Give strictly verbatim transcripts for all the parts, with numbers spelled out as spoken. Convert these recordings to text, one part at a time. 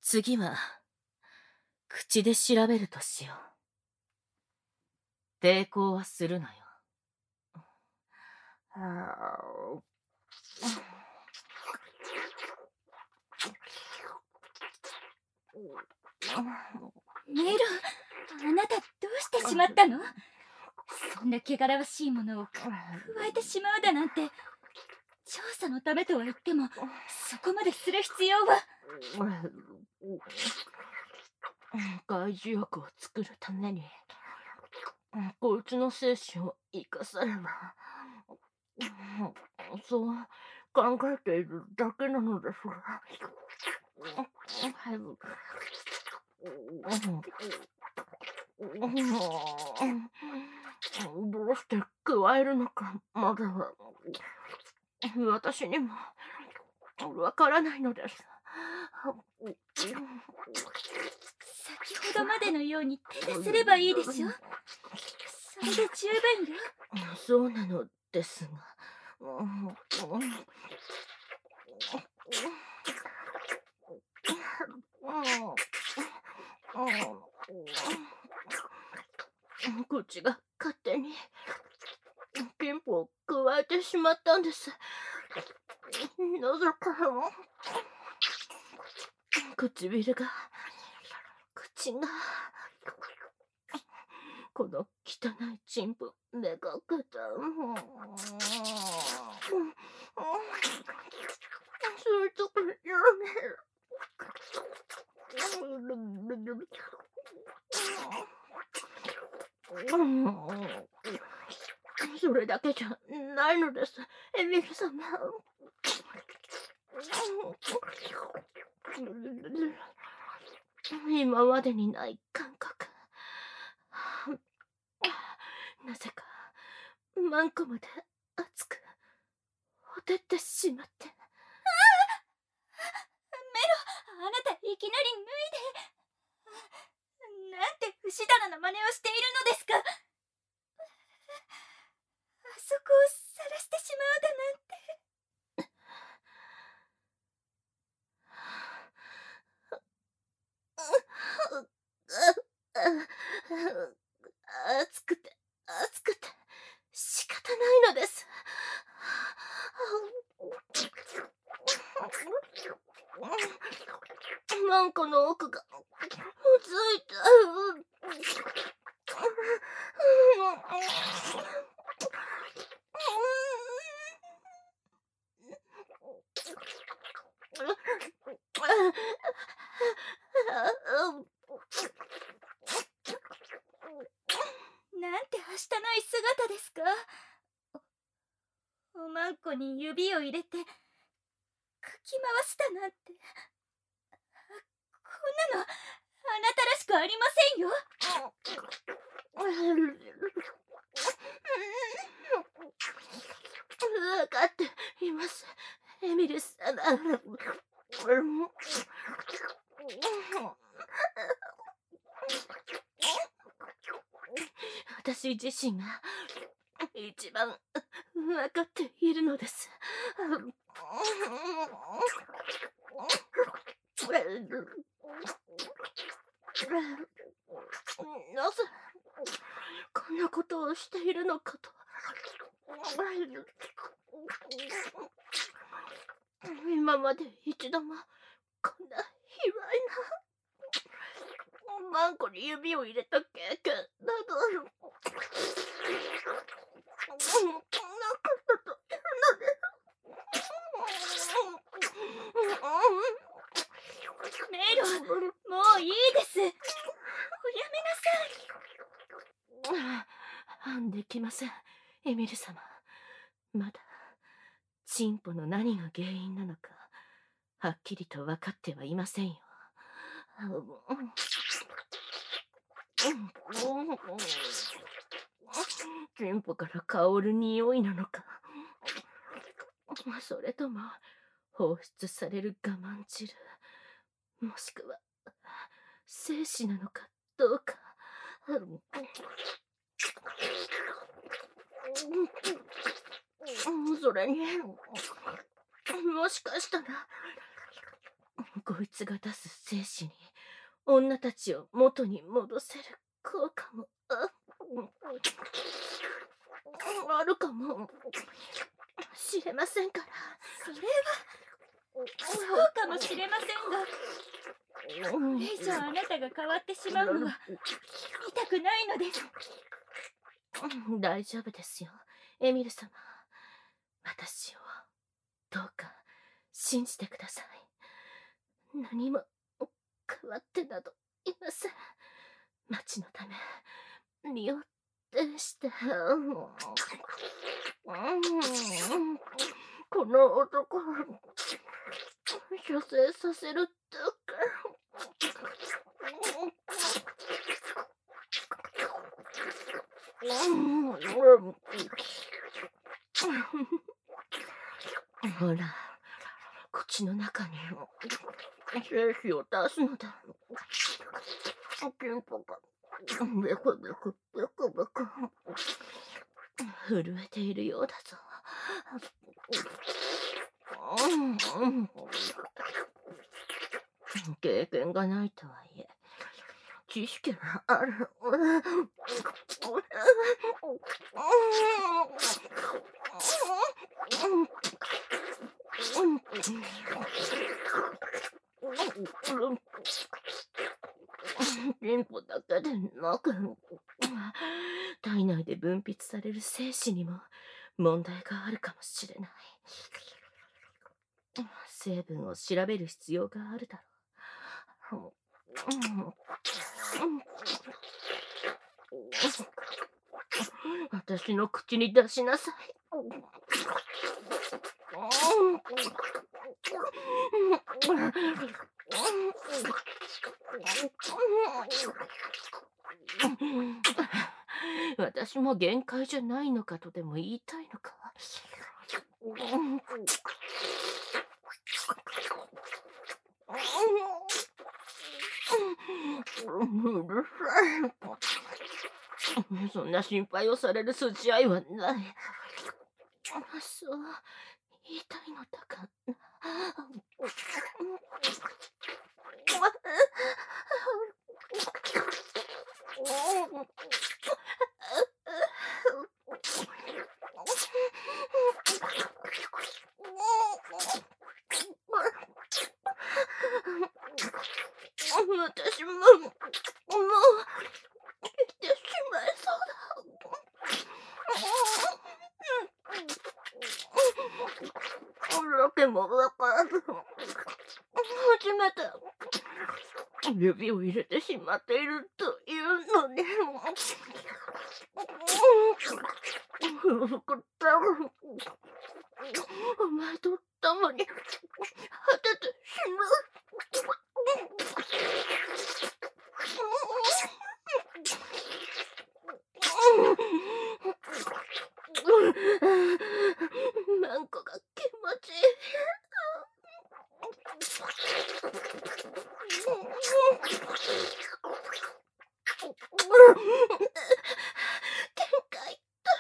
次は、口で調べるとしよう。抵抗はするなよ。 メロン、あなたどうしてしまったの？そんな汚らわしいものをく加えてしまうだなんて。調査のためとは言っても、そこまでする必要は。 害獣薬を作るためにこいつの精子を生かされば、そう考えているだけなのですが。どうして加えるのかまだは私にもわからないのです。 先ほどまでのように手ですればいいでしょ。それで十分よ。 そうなのですが。口が勝手にピンポを加えてしまったんです。なぜか唇が口がこの汚いチンポめがけた。そういうとこやそれだけじゃないのです、エミル様。今までにない感覚。なぜかマンコまで熱くほてってしまって。 ああ、メロ、あなたいきなり脱いで。なんて不死だらな真似をしているのですか。あそこを晒してしまうだなんて。 熱くて熱くて仕方ないのです。マンコの奥がついた。 なんてはしたない姿ですか。おまんこに指を入れてかき回したなんて。こんなのあなたらしくありませんよ。 分かっています、エミル様。私自身が一番分かっているのです。なぜこんなことをしているのかと。今まで一度もこんな卑猥なマンコに指を入れた経験などなかったというのです。 メロン、もういいです。おやめなさい。できません、エミル様。まだチンポの何が原因なのかはっきりと分かってはいませんよ。チンポから香る匂いなのか、それとも放出される我慢汁、もしくは精子なのかどうか。それにもしかしたらこいつが出す精子に女たちを元に戻せる効果もああるかもしれませんから。 それはそうかもしれませんが、これ以上あなたが変わってしまうのは見たくないのです。 大丈夫ですよ、エミル様。私をどうか信じてください。何も変わってなどいません。町のため身を挺して、この男を射精させるだけ。ほら、口の中に精子を出すのだ。チンポがベクベクベクベク震えているようだぞ。経験がないとはいえ知識がある。チンポだけでなく、体内で分泌される精子にも問題があるかもしれない。成分を調べる必要があるだろう。私の口に出しなさい。私も限界じゃないのかとでも言いたいのか。うるさい。そんな心配をされる筋合いはない。そう言いたいのだかな。私ももう行ってしまいそうだ。わけもわからず初めて指を入れてしまっているというのに、お前とたまに果ててしまう。マンコが気持ちいい。限界だ。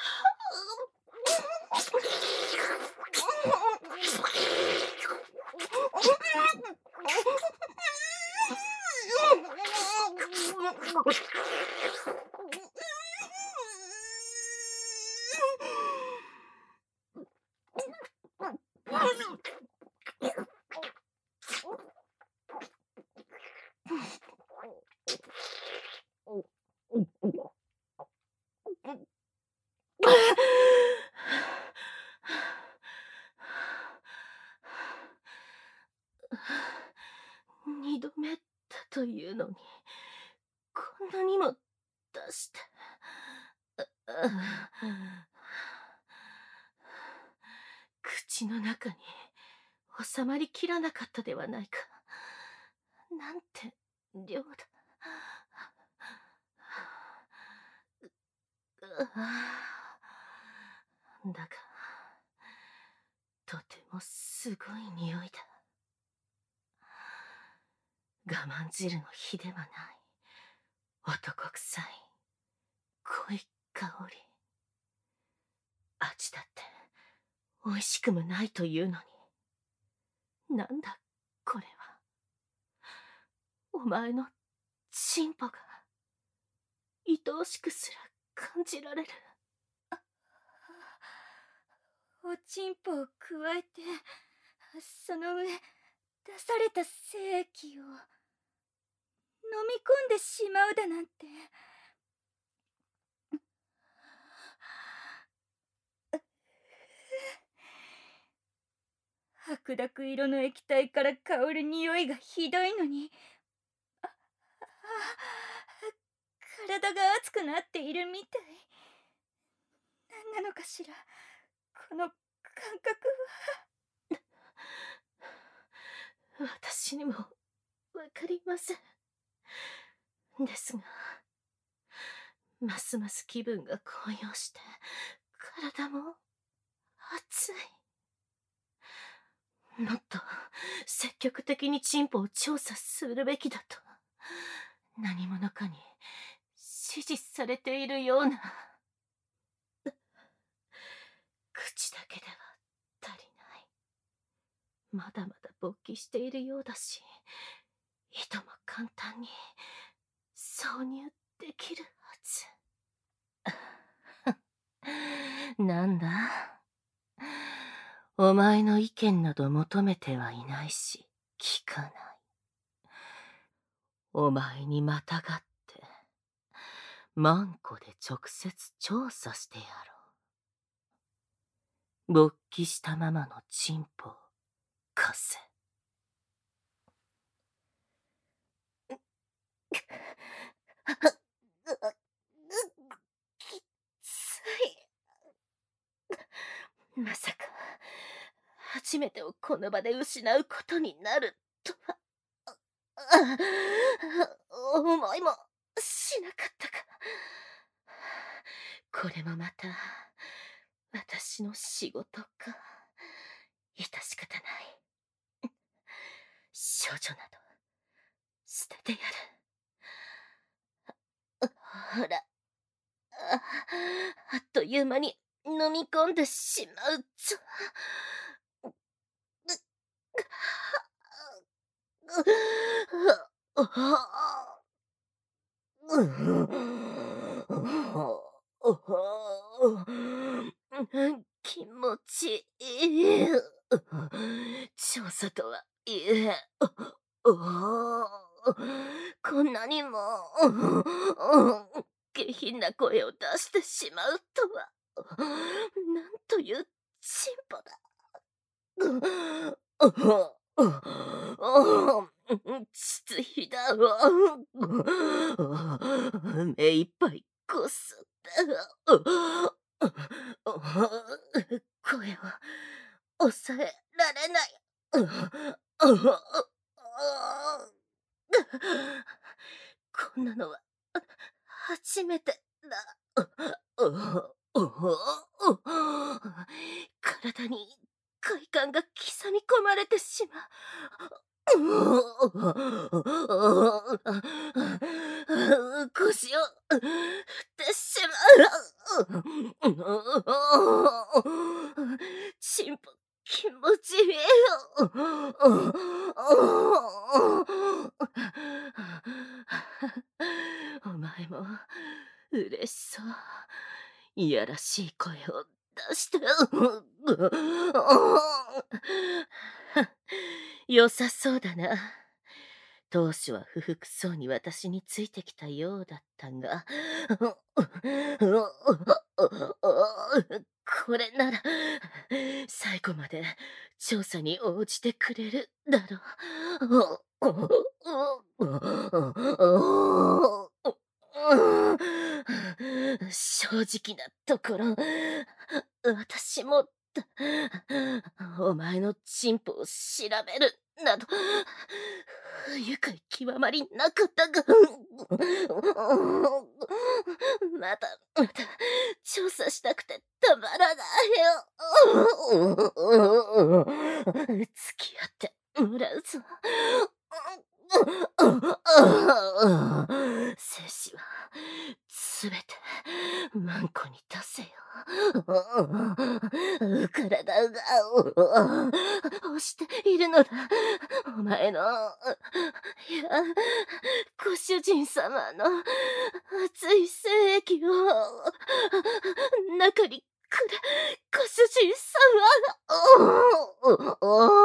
二度目だというのにこんなにも出して。口の中に収まりきらなかったではないか。なんて量だ。だがとてもすごい匂いだ。我慢汁の火ではない。男臭い濃い香り。味だって美味しくもないというのに。なんだこれは。 お前のチンポが愛おしくすら感じられる。 おちんぽをくわえて、その上出された精液を飲み込んでしまうだなんて。白濁色の液体から香る匂いがひどいのに、ああ体が熱くなっているみたい。何なのかしら、この感覚は。私にもわかりません。ですが、ますます気分が高揚して、体も熱い。もっと積極的にチンポを調査するべきだと、何者かに指示されているような。口だけでは足りない。まだまだ勃起しているようだし、いとも簡単に挿入できるはず。なんだ、お前の意見など求めてはいないし聞かない。お前にまたがってマンコで直接調査してやろう。勃起したままのチンポを貸せ。きつい。まさか初めてをこの場で失うことになるとは。思いもしなかったか。これもまた私の仕事か。致し方ない。少女など捨ててやる。ほら、ああっという間に飲み込んでしまうぞ。気持ちいい。調査とはいえ、こんなにも下品な声を出してしまうとは。なんというチンポだ。ついだわ。目いっぱいこすった。声を抑えられない。こんなのは初めてだ。体に快感が刻み込まれてしまう。腰を振ってしまう。チンポ気持ちいいよ。お前も嬉しそう。いやらしい声を出して。良さそうだな。当初は不服そうに私についてきたようだったが、これなら最後まで調査に応じてくれるだろう。正直なところ、私もお前のチンポを調べるなど不愉快極まりなかったが、またまた調査したくてたまらないよ。付き合ってもらうぞ。精子はすべてマンコに出せよ。 体が押しているのだ。お前の、いや、ご主人様の熱い精液を中にくれ、ご主人様。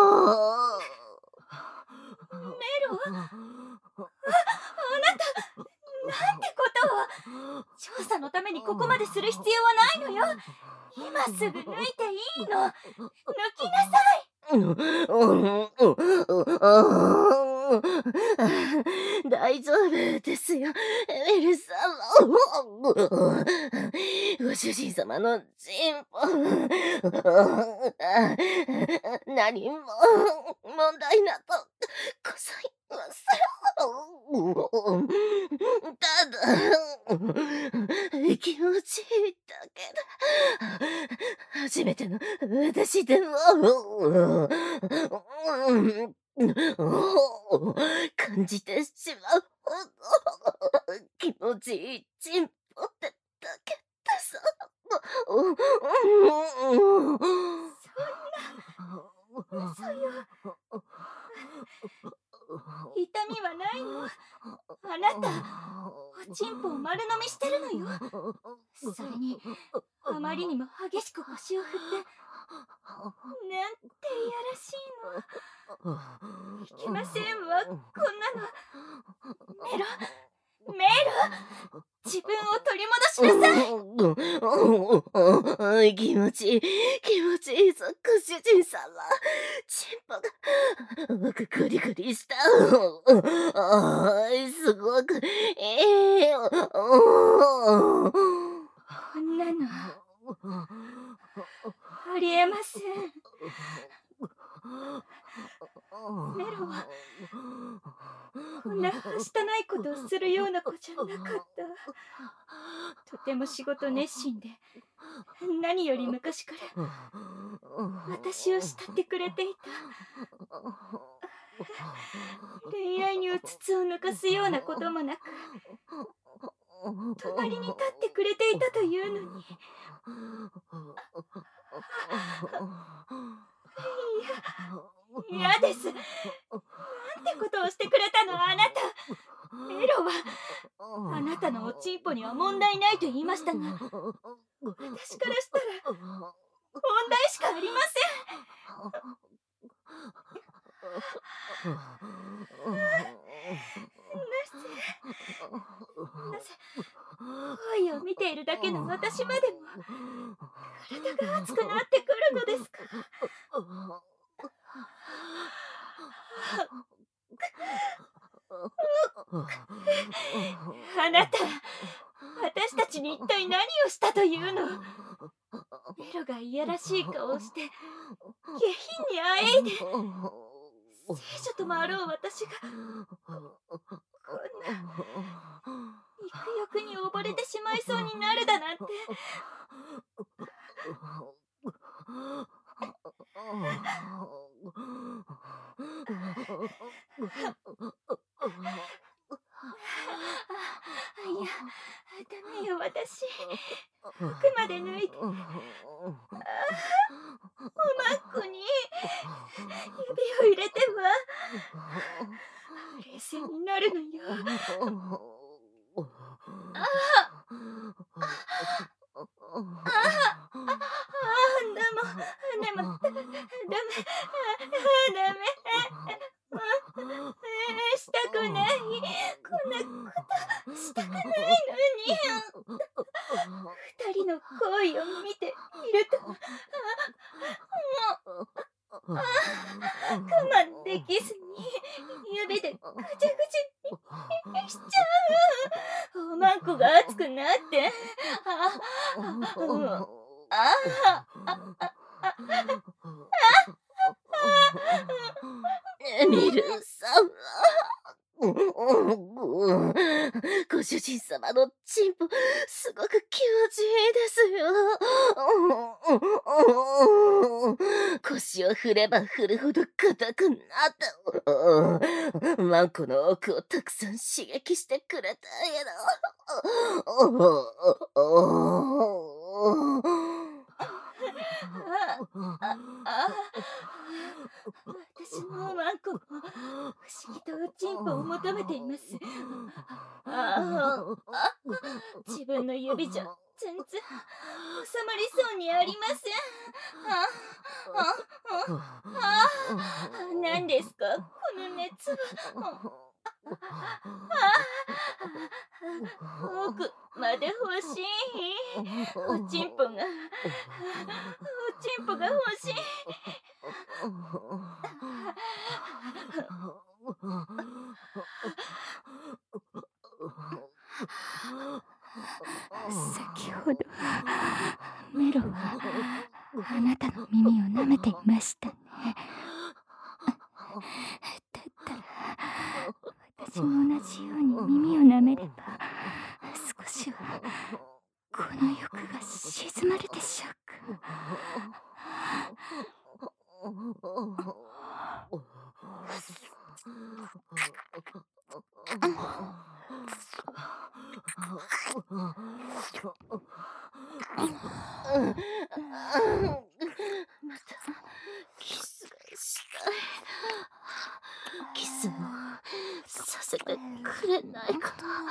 メロ、あ、あなた、なんてことを。調査のためにここまでする必要はないのよ。今すぐ抜いていいの。抜きなさい。 大丈夫ですよ、エミル様。ご主人様のチンポ、何も問題などございません。ただ気持ちいいだけだ。初めての私でも感じてしまうほど気持ちいいチンポってだけださ。 そんな、嘘よ。痛みはないの。あなた、おちんぽを丸飲みしてるのよ。それに、あまりにも激しく腰を振って、なんていやらしいの。いけませんわ、こんなの。メロ、メロ、自分を取り戻しなさい。 気持ちいい、気持ちいいぞ、ご主人様。チンポがグリグリした。すごくいいよ。 こんなのありえません。メロはこんなはしたないことをするような子じゃなかった。とても仕事熱心で、何より昔から私を慕ってくれていた。恋愛にうつつを抜かすようなこともなく、隣に立ってくれていたというのに。いや、嫌です。なんてことをしてくれたの、あなた。メロはあなたのおちんぽには問題ないと言いましたが、私からしたら問題しかありません。なぜ、なぜ恋を見ているだけの私までも体が熱くなってくるのですか。あなた、私たちに一体何をしたというの。メロがいやらしい顔をして下品にあえいで、聖女ともあろう私がこんな肉欲に溺れてしまいそうになるだなんて。いや、ダメよ、私。服まで脱いで、ああ、おまんこに指を入れては冷静になるのよ。ああ、ああ、ああ、でも、でも、ダメ、ダメ、ダメ。したくない。こんなことしたくないのに。二人の恋を見ていると、もう我慢できずに指でぐちゃぐちゃにしちゃう。おまんこが熱くなって、ああ、ああ、あエミル様、ご主人様のチンポすごく気持ちいいですよ。腰を振れば振るほど硬くなった。マンコの奥をたくさん刺激してくれたけど。 ああ私もワンコも不思議とおちんぽを求めています。ああ自分の指じゃ全然収まりそうにありません。あああ何ですかこの熱は。奥まで欲しい。おちんぽがおちんぽが欲しい。先ほどメロはあなたの耳を舐めていましたね。だったら私も同じように耳を舐めれば少しはこの欲が静まるでしょうか。 またキスがしたい。キスもさせてくれないかな。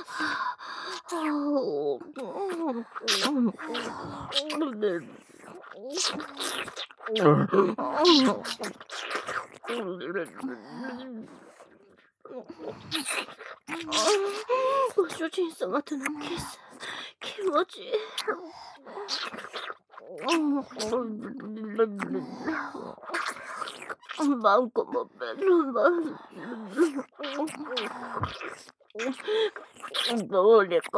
ご主人様とのキス気持ちいい。マンコもベルマンどうにか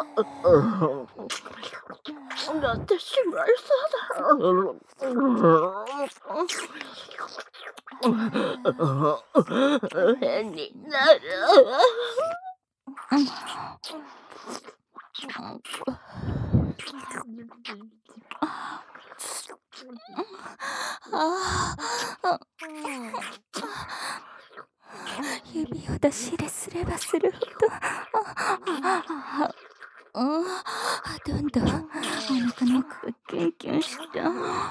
なってしまいそうだ。変になる。 指を出し入れすればするほどどんどんお腹の奥がキュンキュンした。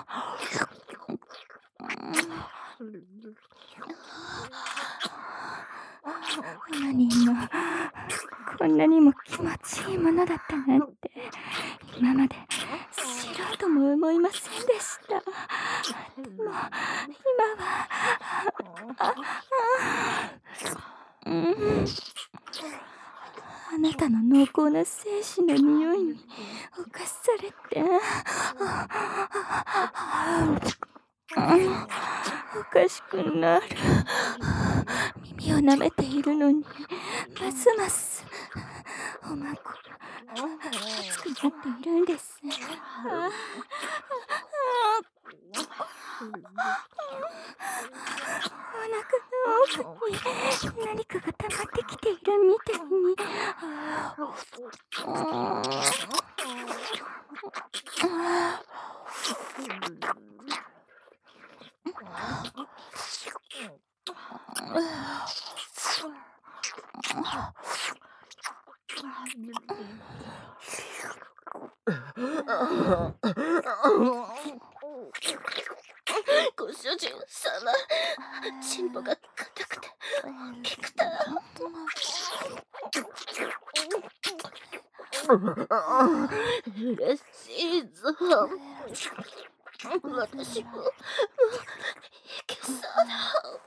何もこんなにも気持ちいいものだったなんて今まで知ろうとも思いませんでした。でも今はあうんあなたの濃厚な精子の匂いに侵されておかしくなる。耳を舐めているのにますますおまんこが熱くなっているんです。お腹の奥に何かが溜まってきているみたいに。 ご主人様、チンポが硬くて大きくて嬉しいぞ。私もいけそうだ。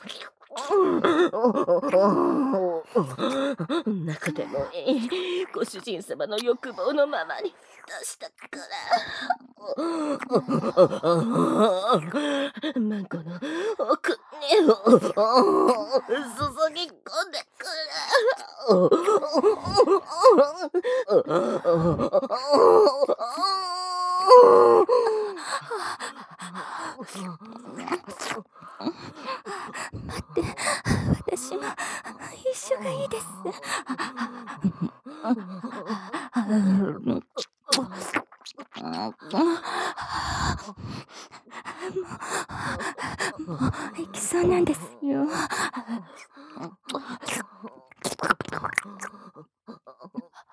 中でもいい。ご主人様の欲望のままに出したから。マンコの奥に注ぎ込んでく待って、私も一緒がいいです。もう、もう行きそうなんですよ。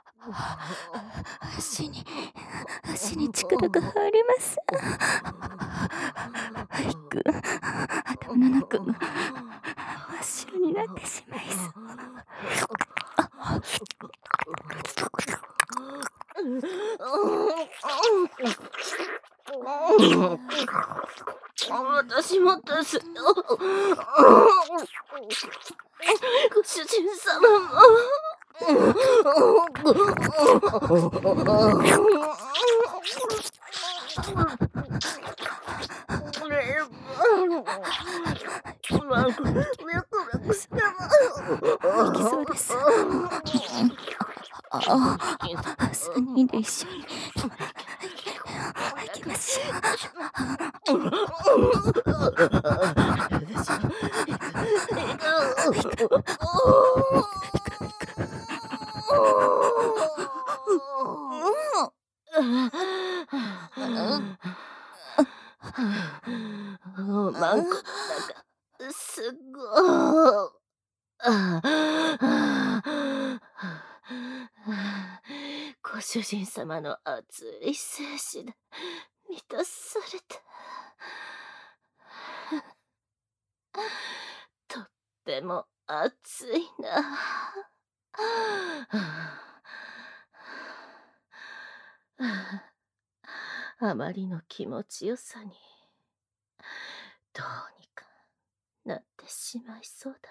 足に足に力が入ります。 私もですよ。ご主人様も。 行きそうです。ああ、三人で一緒に行きましょう。 マンコの中すごい。ご主人様の熱い精子で満たされた。とっても熱いな。あまりの気持ちよさにどうにかなってしまいそうだった。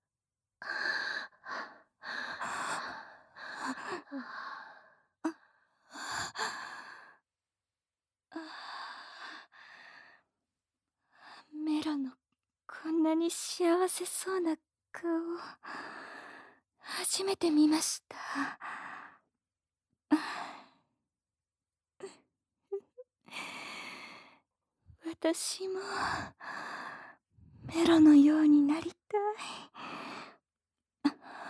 メロのこんなに幸せそうな顔初めて見ました。私もメロのようになりたい。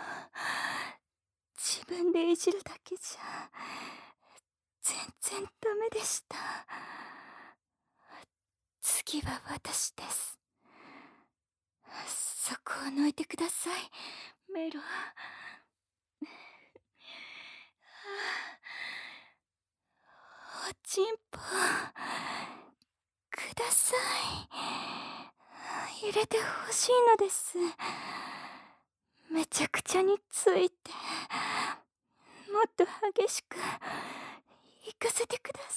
自分でいじるだけじゃ全然ダメでした。次は私です。そこを抜いてください、メロ。おちんぽください。入れてほしいのです。めちゃくちゃについてもっと激しく行かせてください。